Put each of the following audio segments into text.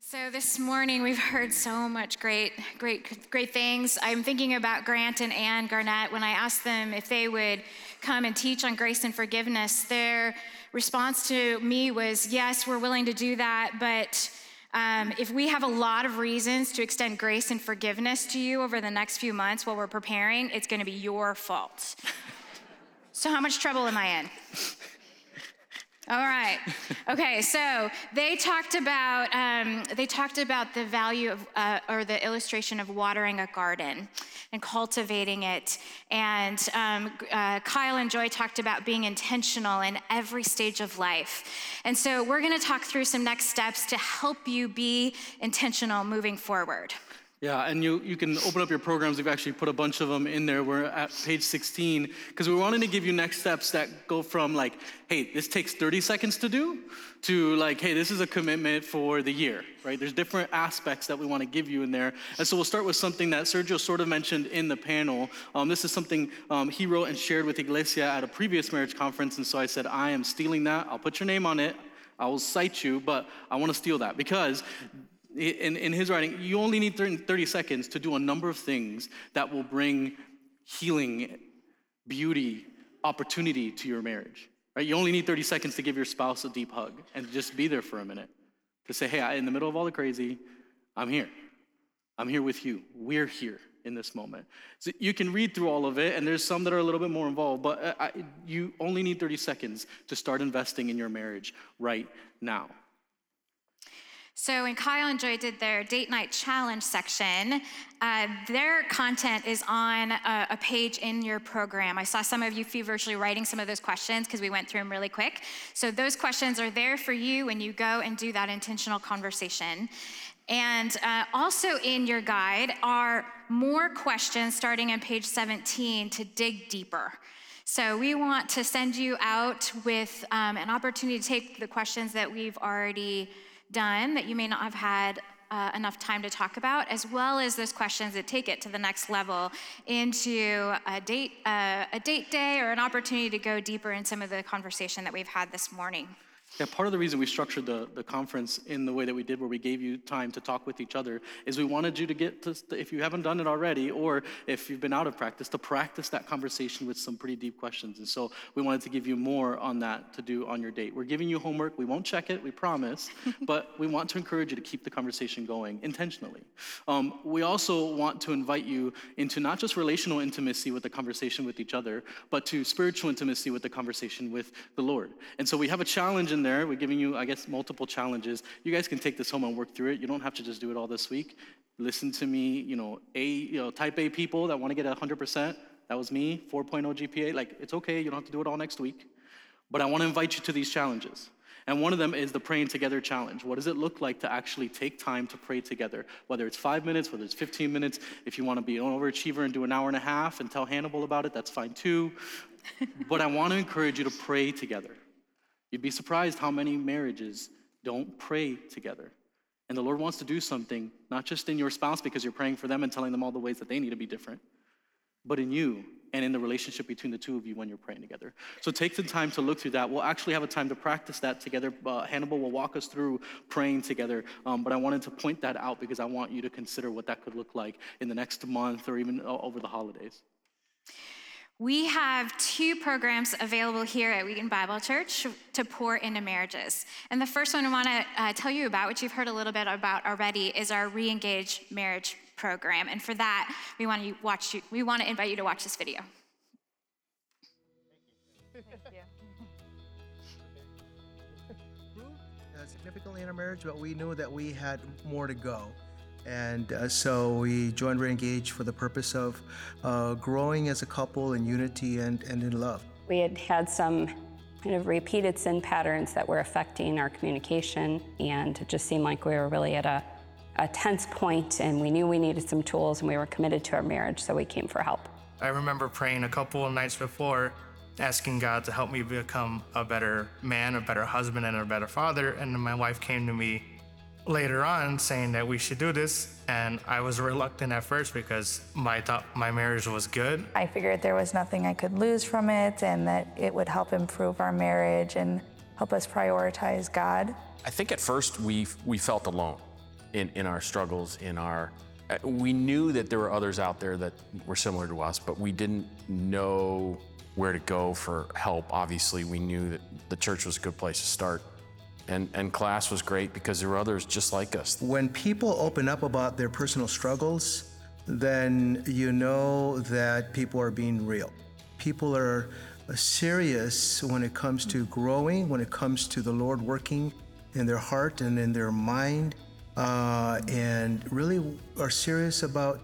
So this morning we've heard so much great things. I'm thinking about Grant and Ann Garnett. When I asked them if they would come and teach on grace and forgiveness, their response to me was, yes, we're willing to do that, but if we have a lot of reasons to extend grace and forgiveness to you over the next few months while we're preparing, it's going to be your fault. So how much trouble am I in? All right. Okay. So they talked about the value of or the illustration of watering a garden and cultivating it. And Kyle and Joy talked about being intentional in every stage of life. And so we're going to talk through some next steps to help you be intentional moving forward. Yeah, and you can open up your programs. We've actually put a bunch of them in there. We're at page 16 because we wanted to give you next steps that go from like, hey, this takes 30 seconds to do, to like, hey, this is a commitment for the year, right? There's different aspects that we want to give you in there. And so we'll start with something that Sergio sort of mentioned in the panel. This is something he wrote and shared with Iglesia at a previous marriage conference. And so I said, I am stealing that. I'll put your name on it. I will cite you, but I want to steal that because in his writing, you only need 30 seconds to do a number of things that will bring healing, beauty, opportunity to your marriage. Right? You only need 30 seconds to give your spouse a deep hug and just be there for a minute. To say, hey, in the middle of all the crazy, I'm here. I'm here with you. We're here in this moment. So you can read through all of it, and there's some that are a little bit more involved, but you only need 30 seconds to start investing in your marriage right now. So when Kyle and Joy did their date night challenge section, their content is on a page in your program. I saw some of you feverishly writing some of those questions because we went through them really quick. So those questions are there for you when you go and do that intentional conversation. And also in your guide are more questions starting on page 17 to dig deeper. So we want to send you out with an opportunity to take the questions that we've already done that you may not have had enough time to talk about, as well as those questions that take it to the next level into a date day or an opportunity to go deeper in some of the conversation that we've had this morning. Yeah, part of the reason we structured the conference in the way that we did, where we gave you time to talk with each other, is we wanted you to get to, if you haven't done it already, or if you've been out of practice, to practice that conversation with some pretty deep questions. And so we wanted to give you more on that to do on your date. We're giving you homework. We won't check it, we promise, but we want to encourage you to keep the conversation going intentionally. We also want to invite you into not just relational intimacy with the conversation with each other, but to spiritual intimacy with the conversation with the Lord. And so we have a challenge in there. We're giving you, I guess, multiple challenges. You guys can take this home and work through it. You don't have to just do it all this week. Listen to me, type A people that want to get 100%. That was me, 4.0 GPA. Like, it's okay. You don't have to do it all next week. But I want to invite you to these challenges. And one of them is the Praying Together Challenge. What does it look like to actually take time to pray together? Whether it's 5 minutes, whether it's 15 minutes. If you want to be an overachiever and do an hour and a half and tell Hannibal about it, that's fine too. But I want to encourage you to pray together. You'd be surprised how many marriages don't pray together. And the Lord wants to do something, not just in your spouse because you're praying for them and telling them all the ways that they need to be different, but in you and in the relationship between the two of you when you're praying together. So take the time to look through that. We'll actually have a time to practice that together. Hannibal will walk us through praying together. But I wanted to point that out because I want you to consider what that could look like in the next month or even over the holidays. We have 2 programs available here at Wheaton Bible Church to pour into marriages. And the first one I want to tell you about, which you've heard a little bit about already, is our Re-Engage Marriage program. And for that, we want to invite you to watch this video. Thank you. Significantly in our marriage, but we knew that we had more to go. And so we joined Re-Engage for the purpose of growing as a couple in unity and in love. We had some kind of repeated sin patterns that were affecting our communication, and it just seemed like we were really at a tense point, and we knew we needed some tools, and we were committed to our marriage, so we came for help. I remember praying a couple of nights before, asking God to help me become a better man, a better husband, and a better father, and then my wife came to me later on saying that we should do this, and I was reluctant at first because I thought my marriage was good. I figured there was nothing I could lose from it and that it would help improve our marriage and help us prioritize God. I think at first we felt alone. in our struggles, we knew that there were others out there that were similar to us, but we didn't know where to go for help. Obviously, we knew that the church was a good place to start. And class was great because there were others just like us. When people open up about their personal struggles, then you know that people are being real. People are serious when it comes to growing, when it comes to the Lord working in their heart and in their mind, and really are serious about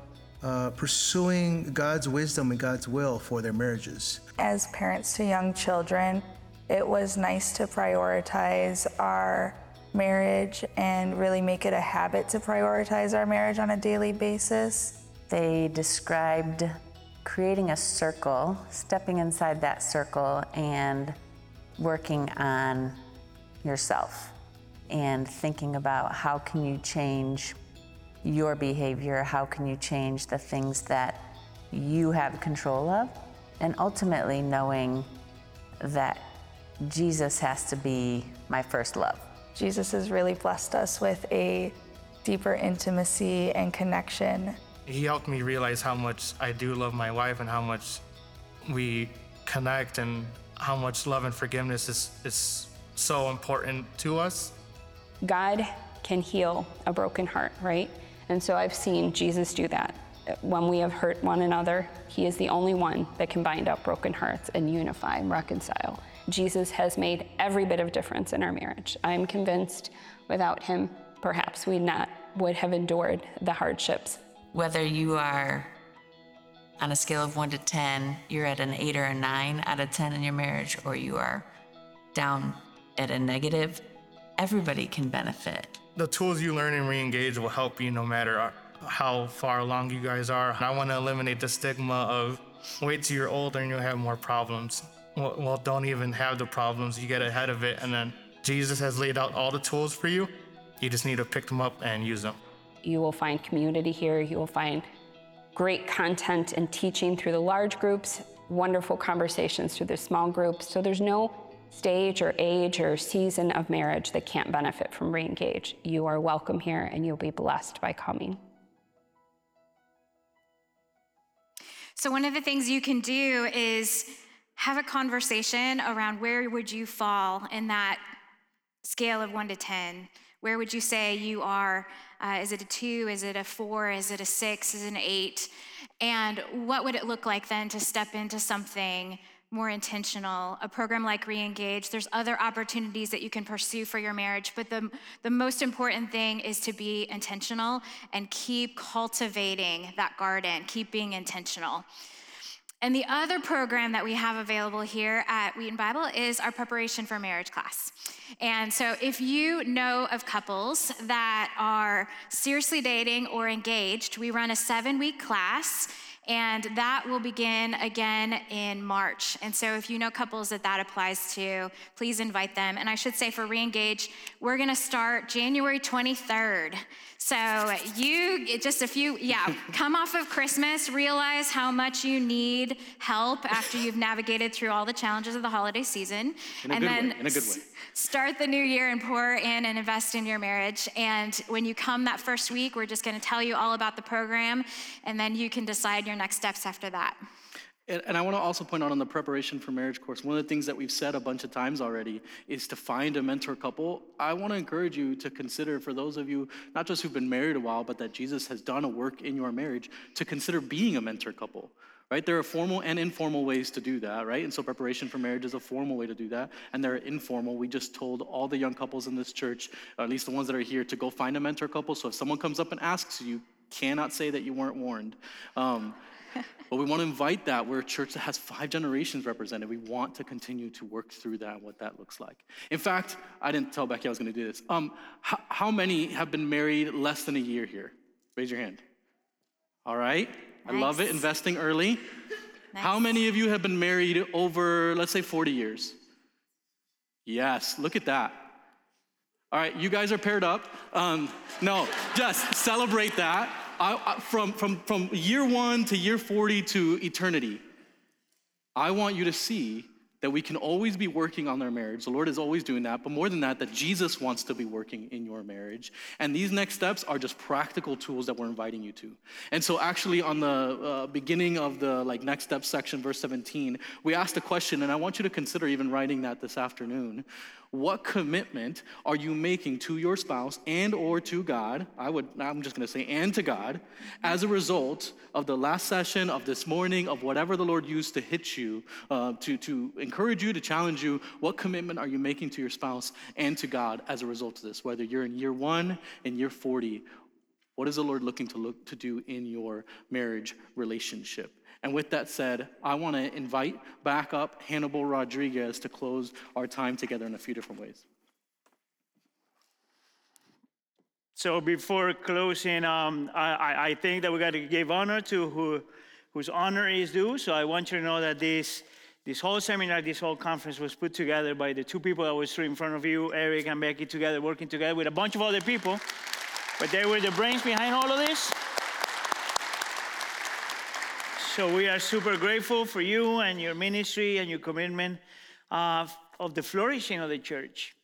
pursuing God's wisdom and God's will for their marriages. As parents to young children, it was nice to prioritize our marriage and really make it a habit to prioritize our marriage on a daily basis. They described creating a circle, stepping inside that circle and working on yourself and thinking about how can you change your behavior, how can you change the things that you have control of, and ultimately knowing that Jesus has to be my first love. Jesus has really blessed us with a deeper intimacy and connection. He helped me realize how much I do love my wife and how much we connect and how much love and forgiveness is so important to us. God can heal a broken heart, right? And so I've seen Jesus do that. When we have hurt one another, he is the only one that can bind up broken hearts and unify and reconcile. Jesus has made every bit of difference in our marriage. I'm convinced without him, perhaps we would have endured the hardships. Whether you are on a scale of 1 to 10, you're at an 8 or a 9 out of 10 in your marriage, or you are down at a negative, everybody can benefit. The tools you learn in Reengage will help you no matter how far along you guys are. I want to eliminate the stigma of wait till you're older and you'll have more problems. Well, don't even have the problems. You get ahead of it, and then Jesus has laid out all the tools for you. You just need to pick them up and use them. You will find community here. You will find great content and teaching through the large groups, wonderful conversations through the small groups. So there's no stage or age or season of marriage that can't benefit from Reengage. You are welcome here and you'll be blessed by coming. So one of the things you can do is have a conversation around where would you fall in that scale of 1 to 10. Where would you say you are? Is it a 2? Is it a 4? Is it a 6? Is it an 8? And what would it look like then to step into something more intentional? A program like Reengage, there's other opportunities that you can pursue for your marriage, but the most important thing is to be intentional and keep cultivating that garden, keep being intentional. And the other program that we have available here at Wheaton Bible is our Preparation for Marriage class. And so if you know of couples that are seriously dating or engaged, we run a 7-week class, and that will begin again in March. And so if you know couples that applies to, please invite them. And I should say for Reengage, we're gonna start January 23rd. So come off of Christmas, realize how much you need help after you've navigated through all the challenges of the holiday season. In a good way. Start the new year and pour in and invest in your marriage. And when you come that first week, we're just gonna tell you all about the program, and then you can decide your next steps after that. And I want to also point out on the Preparation for Marriage course, one of the things that we've said a bunch of times already is to find a mentor couple. I want to encourage you to consider, for those of you, not just who've been married a while, but that Jesus has done a work in your marriage, to consider being a mentor couple, right? There are formal and informal ways to do that, right? And so Preparation for Marriage is a formal way to do that, and there are informal. We just told all the young couples in this church, or at least the ones that are here, to go find a mentor couple. So if someone comes up and asks you, cannot say that you weren't warned. But we want to invite that. We're a church that has 5 generations represented. We want to continue to work through that and what that looks like. In fact, I didn't tell Becky I was going to do this. How many have been married less than a year here? Raise your hand. All right. Nice. I love it, investing early. Nice. How many of you have been married over, let's say, 40 years? Yes, look at that. All right, you guys are paired up. No, just celebrate that. From year 1 to year 40 to eternity, I want you to see that we can always be working on their marriage. The Lord is always doing that, but more than that, that Jesus wants to be working in your marriage. And these next steps are just practical tools that we're inviting you to. And so actually on the beginning of the next steps section, verse 17, we asked a question, and I want you to consider even writing that this afternoon. What commitment are you making to your spouse and or to God? I'm just going to say and to God as a result of the last session, of this morning, of whatever the Lord used to hit you, to encourage you, to challenge you. What commitment are you making to your spouse and to God as a result of this? Whether you're in year 1, in year 40, what is the Lord looking to do in your marriage relationship? And with that said, I want to invite back up Hannibal Rodriguez to close our time together in a few different ways. So before closing, I think that we got to give honor to whose honor is due. So I want you to know that this whole seminar, this whole conference was put together by the two people that were sitting in front of you, Eric and Becky, together, working together with a bunch of other people. But they were the brains behind all of this. So we are super grateful for you and your ministry and your commitment of the flourishing of the church.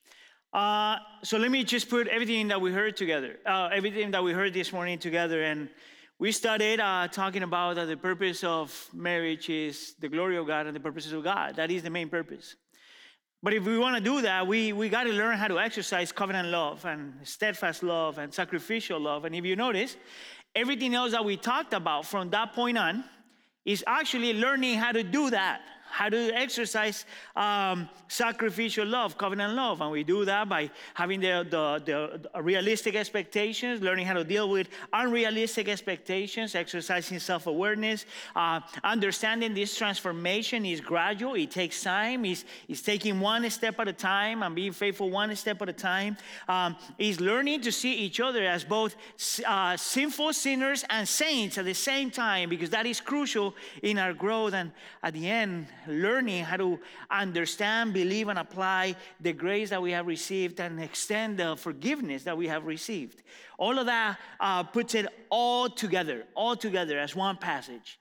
So let me just put everything that we heard together, everything that we heard this morning together. And we started talking about that the purpose of marriage is the glory of God and the purposes of God. That is the main purpose. But if we want to do that, we got to learn how to exercise covenant love and steadfast love and sacrificial love. And if you notice, everything else that we talked about from that point on is actually learning how to do that, how to exercise sacrificial love, covenant love. And we do that by having the realistic expectations, learning how to deal with unrealistic expectations, exercising self-awareness, understanding this transformation is gradual. It takes time. It's taking one step at a time and being faithful one step at a time. It's learning to see each other as both sinful sinners and saints at the same time, because that is crucial in our growth. And at the end, learning how to understand, believe, and apply the grace that we have received and extend the forgiveness that we have received. All of that puts it all together as one passage,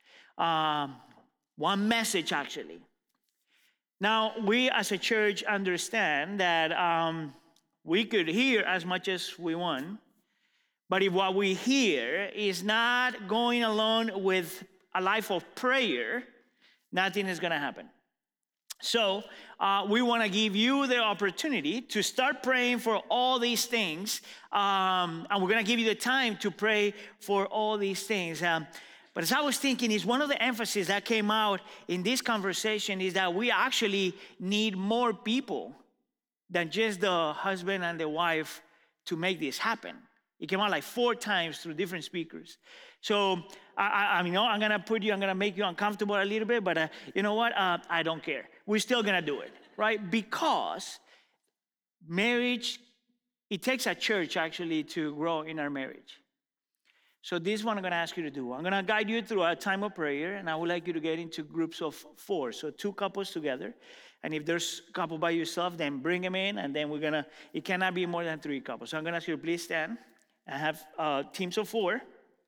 one message, actually. Now, we as a church understand that we could hear as much as we want, but if what we hear is not going along with a life of prayer, nothing is going to happen. So we want to give you the opportunity to start praying for all these things. And we're going to give you the time to pray for all these things. But as I was thinking, is one of the emphasis that came out in this conversation is that we actually need more people than just the husband and the wife to make this happen. It came out like 4 times through different speakers. So I'm going to make you uncomfortable a little bit, but you know what? I don't care. We're still going to do it, right? Because marriage, it takes a church actually to grow in our marriage. So this is what I'm going to ask you to do. I'm going to guide you through a time of prayer, and I would like you to get into groups of 4. So 2 couples together. And if there's a couple by yourself, then bring them in, and then it cannot be more than 3 couples. So I'm going to ask you to please stand. I have teams of 4.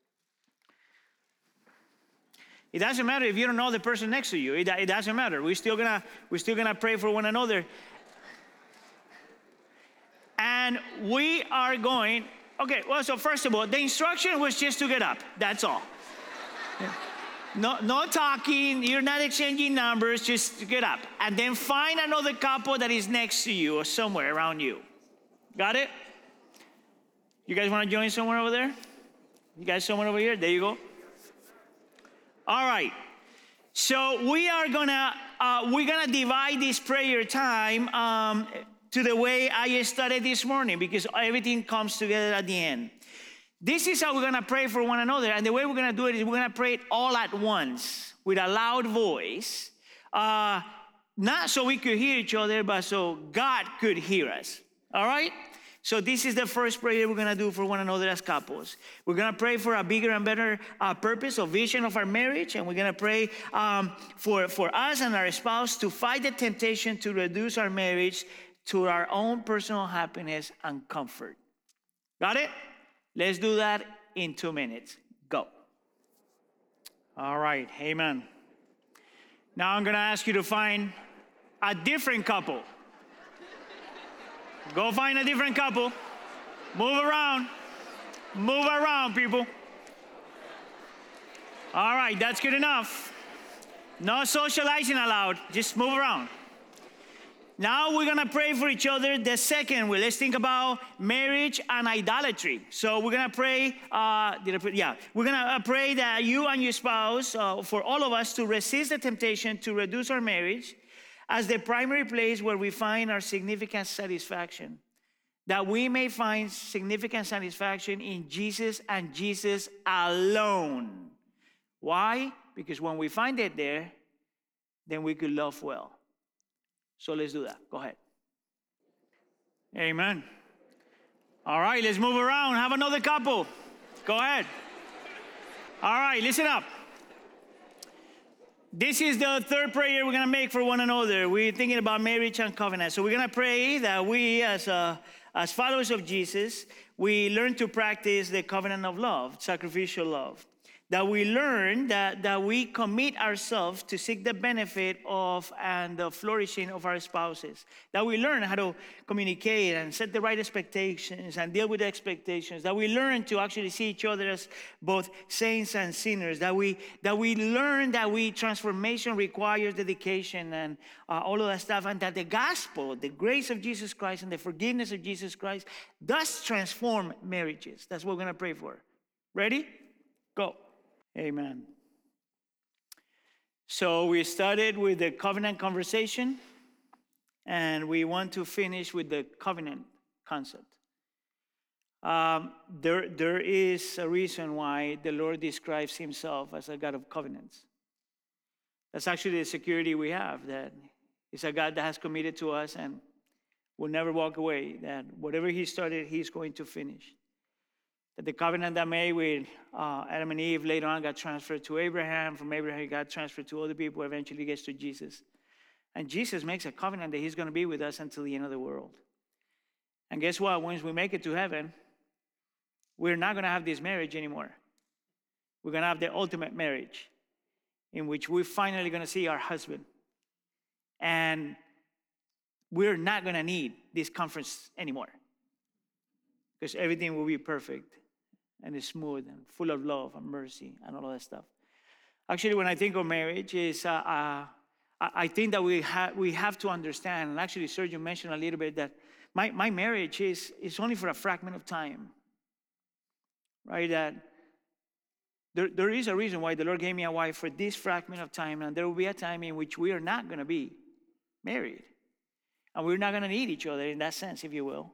It doesn't matter if you don't know the person next to you. It doesn't matter. We're still gonna pray for one another. And we are going. Okay. Well, so first of all, the instruction was just to get up. That's all. No talking. You're not exchanging numbers. Just get up, and then find another couple that is next to you or somewhere around you. Got it? You guys want to join somewhere over there? You guys somewhere over here? There you go. All right. So we're gonna divide this prayer time to the way I started this morning, because everything comes together at the end. This is how we're gonna pray for one another, and the way we're gonna do it is we're gonna pray it all at once with a loud voice, not so we could hear each other, but so God could hear us. All right. So this is the first prayer we're going to do for one another as couples. We're going to pray for a bigger and better purpose or vision of our marriage. And we're going to pray for us and our spouse to fight the temptation to reduce our marriage to our own personal happiness and comfort. Got it? Let's do that in 2 minutes. Go. All right. Amen. Now I'm going to ask you to find a different couple. Go find a different couple. Move around. Move around, people. All right, that's good enough. No socializing allowed. Just move around. Now we're gonna pray for each other. The second way, let's think about marriage and idolatry. So we're gonna pray. We're gonna pray that you and your spouse, for all of us, to resist the temptation to reduce our marriage as the primary place where we find our significant satisfaction. That we may find significant satisfaction in Jesus and Jesus alone. Why? Because when we find it there, then we could love well. So let's do that. Go ahead. Amen. All right, let's move around. Have another couple. Go ahead. All right, listen up. This is the third prayer we're going to make for one another. We're thinking about marriage and covenant. So we're going to pray that we, as followers of Jesus, we learn to practice the covenant of love, sacrificial love. That we learn that we commit ourselves to seek the benefit of and the flourishing of our spouses. That we learn how to communicate and set the right expectations and deal with the expectations. That we learn to actually see each other as both saints and sinners. That we learn that transformation requires dedication and all of that stuff. And that the gospel, the grace of Jesus Christ and the forgiveness of Jesus Christ does transform marriages. That's what we're going to pray for. Ready? Go. Amen. So we started with the covenant conversation, and we want to finish with the covenant concept. There is a reason why the Lord describes himself as a God of covenants. That's actually the security we have, that he's a God that has committed to us and will never walk away, that whatever he started, he's going to finish. That the covenant that made with Adam and Eve later on got transferred to Abraham. From Abraham, it got transferred to other people, eventually gets to Jesus. And Jesus makes a covenant that he's going to be with us until the end of the world. And guess what? Once we make it to heaven, we're not going to have this marriage anymore. We're going to have the ultimate marriage in which we're finally going to see our husband. And we're not going to need this conference anymore because everything will be perfect and it's smooth and full of love and mercy and all of that stuff. Actually, when I think of marriage, I think that we have to understand, and actually Sergio mentioned a little bit that my marriage is only for a fragment of time, right? That there is a reason why the Lord gave me a wife for this fragment of time, and there will be a time in which we are not going to be married. And we're not going to need each other in that sense, if you will.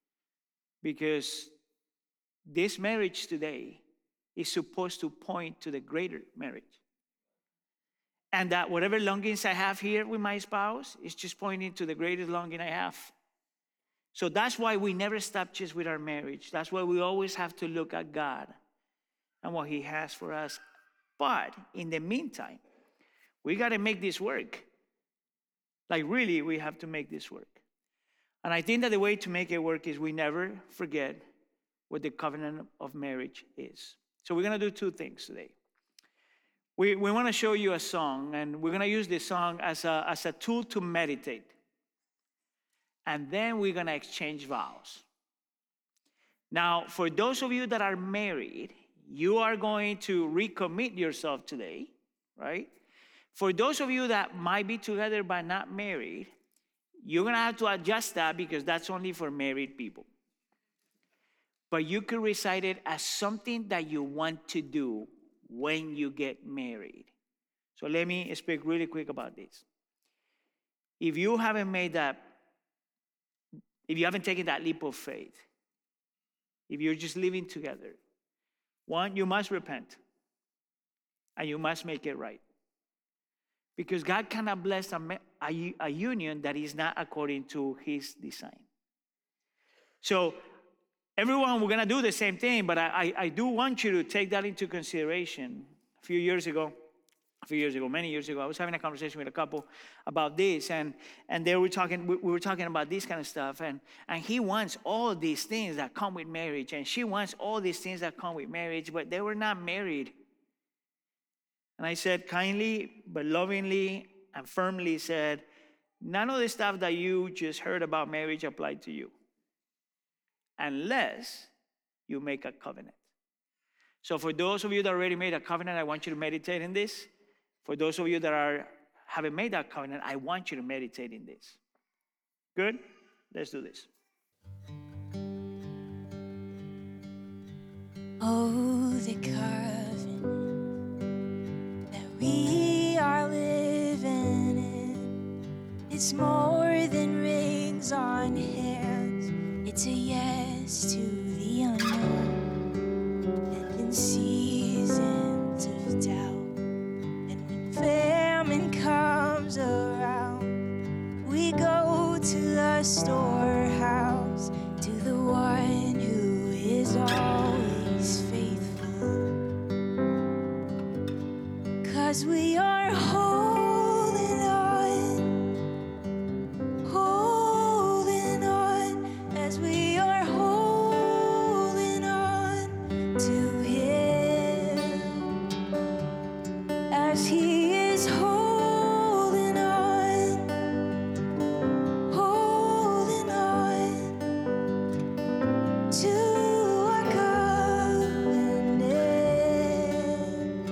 Because this marriage today is supposed to point to the greater marriage. And that whatever longings I have here with my spouse is just pointing to the greatest longing I have. So that's why we never stop just with our marriage. That's why we always have to look at God and what he has for us. But in the meantime, we got to make this work. Like really, we have to make this work. And I think that the way to make it work is we never forget what the covenant of marriage is. So we're going to do two things today. We want to show you a song, and we're going to use this song as a tool to meditate. And then we're going to exchange vows. Now, for those of you that are married, you are going to recommit yourself today, right? For those of you that might be together but not married, you're going to have to adjust that because that's only for married people. But you could recite it as something that you want to do when you get married. So let me speak really quick about this. If you haven't taken that leap of faith, if you're just living together, one, you must repent and you must make it right. Because God cannot bless a union that is not according to his design. So everyone, we're going to do the same thing, but I do want you to take that into consideration. Many years ago, I was having a conversation with a couple about this, and we were talking about this kind of stuff, and he wants all these things that come with marriage, and she wants all these things that come with marriage, but they were not married. And I said kindly, but lovingly and firmly said, none of the stuff that you just heard about marriage apply to you unless you make a covenant. So for those of you that already made a covenant, I want you to meditate in this. For those of you that haven't made that covenant, I want you to meditate in this. Good? Let's do this. Oh, the covenant that we are living in, it's more than rings on hands. It's a yes to the unknown. And in seasons of doubt, and when famine comes around, we go to the storehouse, to the one who is always faithful. 'Cause we are holding on as we are holding on to Him, as He is holding on to our covenant.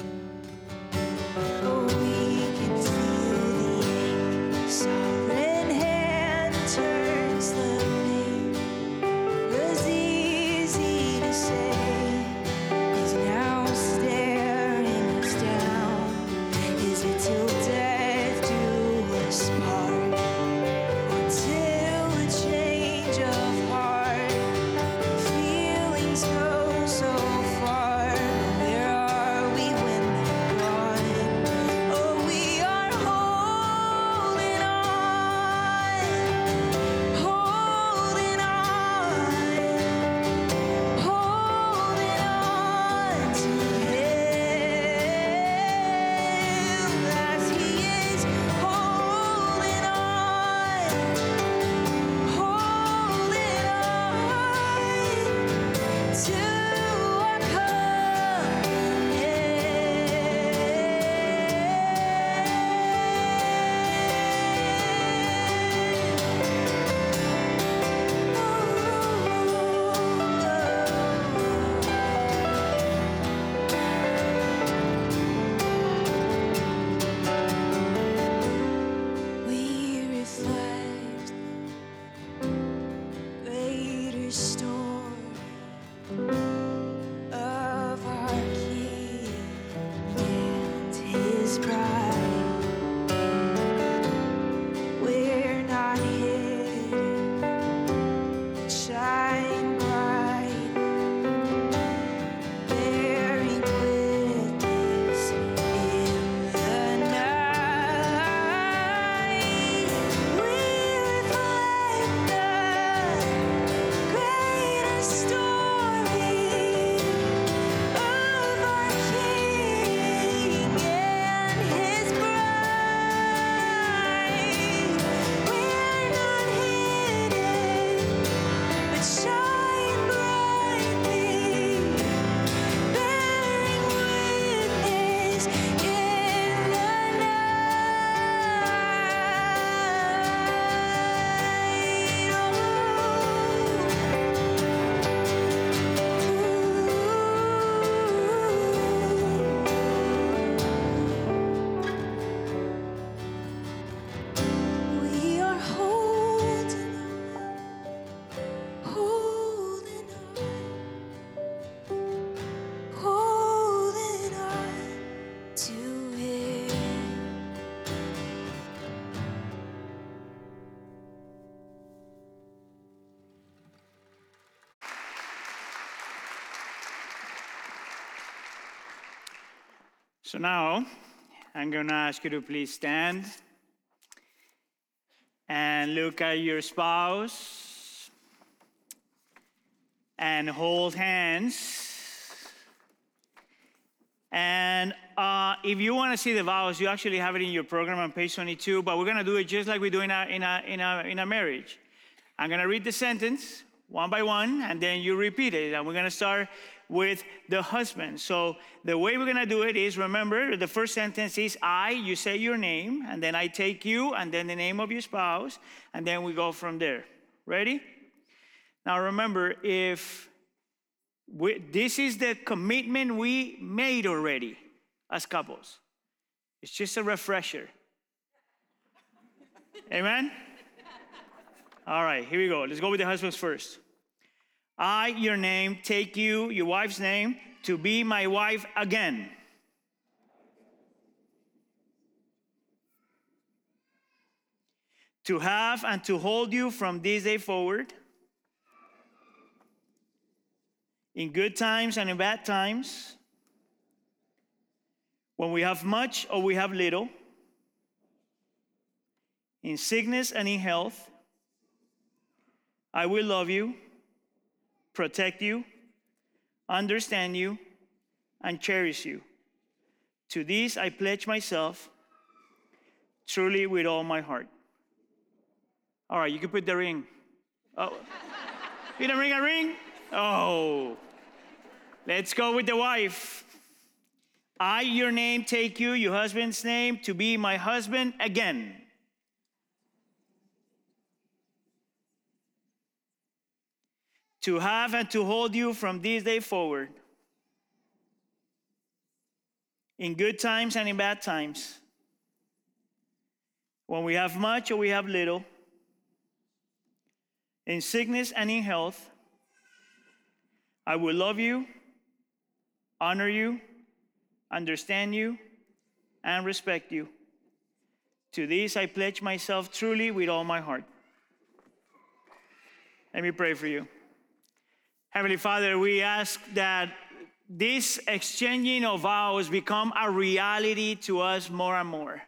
Oh, we can feel the sovereign hand turns the page. Was easy to say, is now staring us down. Is it till death do us part, or till a change of heart? Feelings go so far, but where are we when they're gone? Oh, we are holding on to Him, as He is holding on to our we reflect the greater story of our King and His bride. We're not hidden, but shine bright, bearing witness in the night. We reflect the greater story of our King and His bride. We're not hidden, but shine brightly, bearing witness in the we are holding on to Him. So now, I'm going to ask you to please stand and look at your spouse and hold hands. And if you want to see the vows, you actually have it in your program on page 22, but we're going to do it just like we do in a marriage. I'm going to read the sentence one by one, and then you repeat it. And we're going to start with the husband. So the way we're gonna do it is, remember, the first sentence is I, you say your name, and then I take you, and then the name of your spouse, and then we go from there. Ready? Now remember, this is the commitment we made already as couples. It's just a refresher. Amen? All right, here we go. Let's go with the husbands first. I, your name, take you, your wife's name, to be my wife again. To have and to hold you from this day forward, in good times and in bad times, when we have much or we have little, in sickness and in health, I will love you, protect you, understand you, and cherish you. To this I pledge myself, truly with all my heart. All right, you can put the ring. Oh, you didn't ring a ring? Oh, let's go with the wife. I, your name, take you, your husband's name, to be my husband again. To have and to hold you from this day forward, in good times and in bad times, when we have much or we have little, in sickness and in health, I will love you, honor you, understand you, and respect you. To this I pledge myself truly with all my heart. Let me pray for you. Heavenly Father, we ask that this exchanging of vows become a reality to us more and more.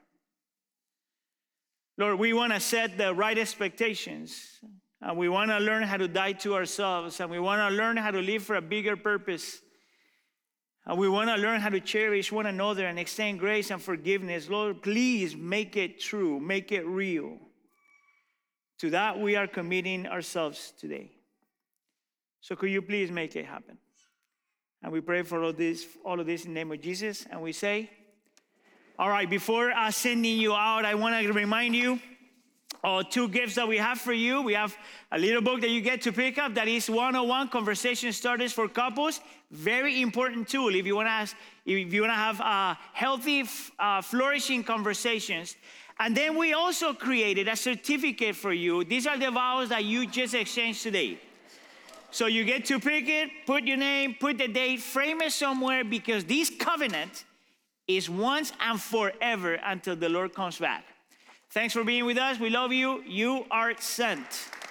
Lord, we want to set the right expectations, and we want to learn how to die to ourselves, and we want to learn how to live for a bigger purpose. And we want to learn how to cherish one another and extend grace and forgiveness. Lord, please make it true, make it real. To that we are committing ourselves today. So could you please make it happen? And we pray for all of this in the name of Jesus. And we say, all right, before sending you out, I want to remind you of two gifts that we have for you. We have a little book that you get to pick up that is 101 Conversation Starters for Couples. Very important tool if you want to have healthy, flourishing conversations. And then we also created a certificate for you. These are the vows that you just exchanged today. So you get to pick it, put your name, put the date, frame it somewhere, because this covenant is once and forever until the Lord comes back. Thanks for being with us. We love you. You are sent.